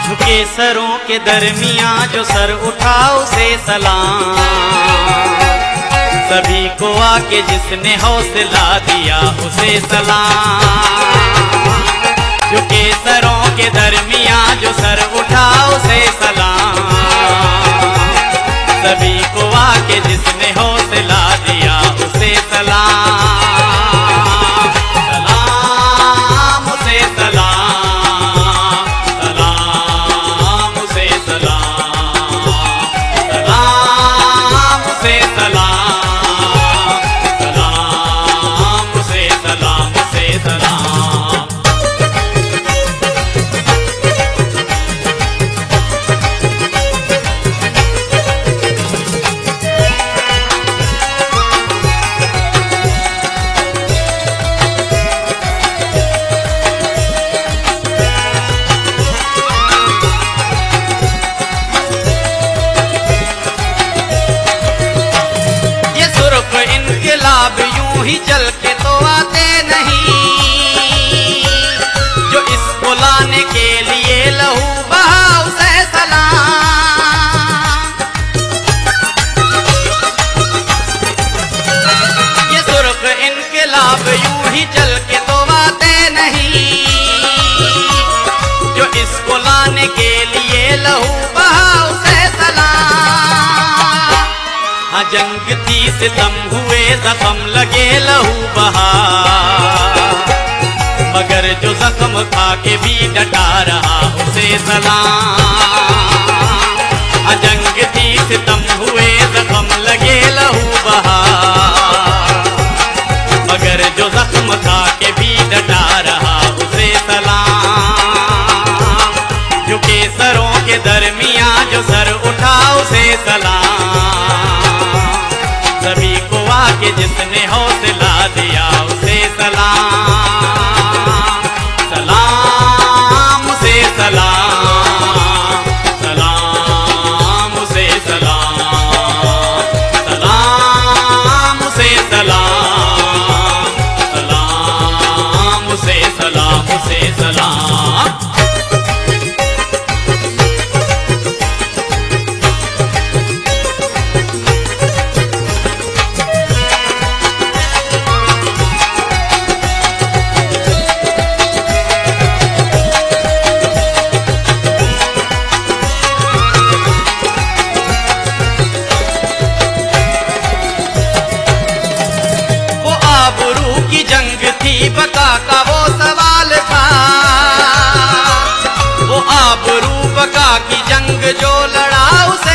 केसरों के दरमियां जो सर उठा उसे सलाम, सभी को आके जिसने हौसला दिया उसे सलाम। जो केसरों के दरमियां जो सर उठा उसे सलाम, सभी को आके जिसने हौसला दिया उसे सलाम। सलाम उसे सलाम, सलाम उसे सलाम, सलाम उसे सलाम, सलाम उसे सलाम उसे सलाम। इनकलाब यूं ही चल के तो आते नहीं, जो इसको लाने के लिए लहू बहा उसे सलाम। ये सुर्ख इनकलाब यूं ही चल के तो आते नहीं, जो इसको लाने के लिए लहू बहा उसे सलाम। हाँ जंग थी सितम हुए जख्म लगे लहू बहा, मगर जो जख्म खा के भी डटा रहा उसे सलाम। हाँ जंग थी सितम हुए जख्म लगे लहू बहा, मगर जो जख्म खा के भी डटा रहा उसे सलाम। जो केसरों के दरमियां जो सर उठा उसे सलाम, सभी को आके जिसने हौसला दिया उसे सलाम। सलाम उसे सलाम, सलाम उसे सलाम, सलाम उसे सलाम, सलाम उसे सलाम उसे सलाम। बका का वो सवाल था, वो आबरू बका की जंग जो लड़ा उसे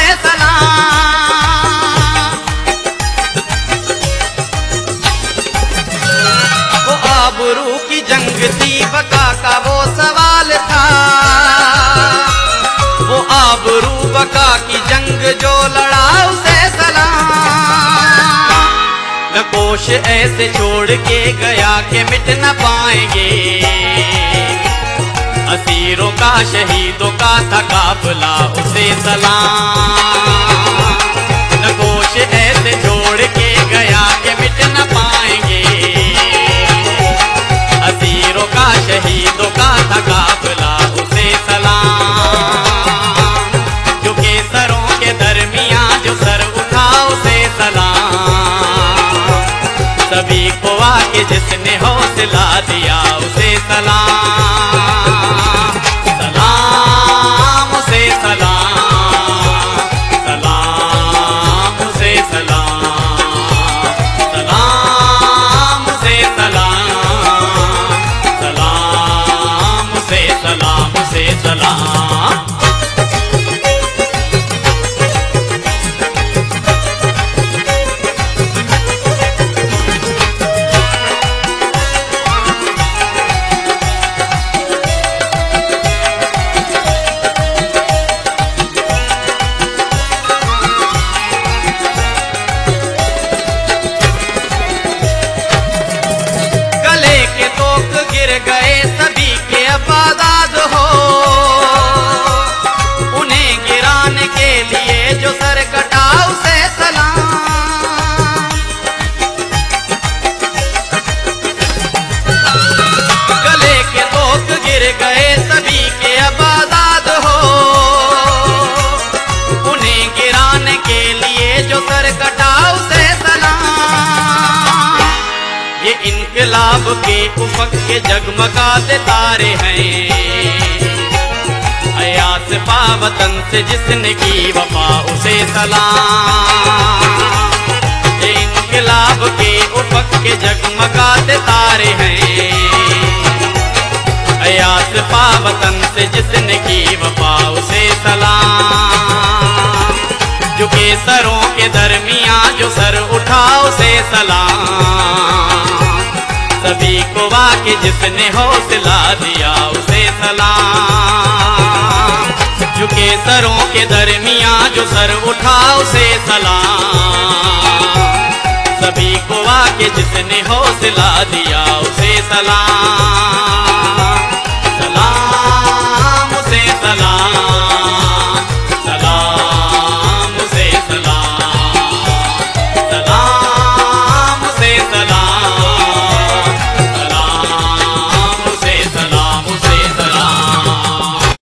सलाम। वो आबरू की जंग थी बका का वो सवाल था, वो आबरू बका की जंग जो लड़ा उसे सलाम। नकोश ऐसे छोड़ के गया कि मिट न पाएंगे, असीरों का शहीदों का था काफिला उसे सलाम। नकोश ऐसे छोड़ के गया कि मिट न पाएंगे, असीरों का शहीदों का था काफिला उसे सलाम। जो केसरों के दरमियां जो सर उठा उसे सलाम, सभी को आके जिसने हौसला दिया उसे सलाम। सलाम उसे सलाम, सलाम उसे सलाम, सलाम उसे सलाम, सलाम उसे सलाम उसे सलाम। उफक के जगमगाते तारे हैं। अयास पावतन से जिसने की वफा उसे सलाम। ये इनकलाब के उफक के जगमगाते तारे हैं। अयास पावतन से जिसने की वफा उसे सलाम। झुके सरों के दरमियां जो सर उठा उसे सलाम। सभी को वाके जिसने हौसला दिया उसे सलाम। झुके सरों के दरमियां जो सर उठा उसे सलाम। सभी को वाके जिसने हौसला दिया उसे सलाम।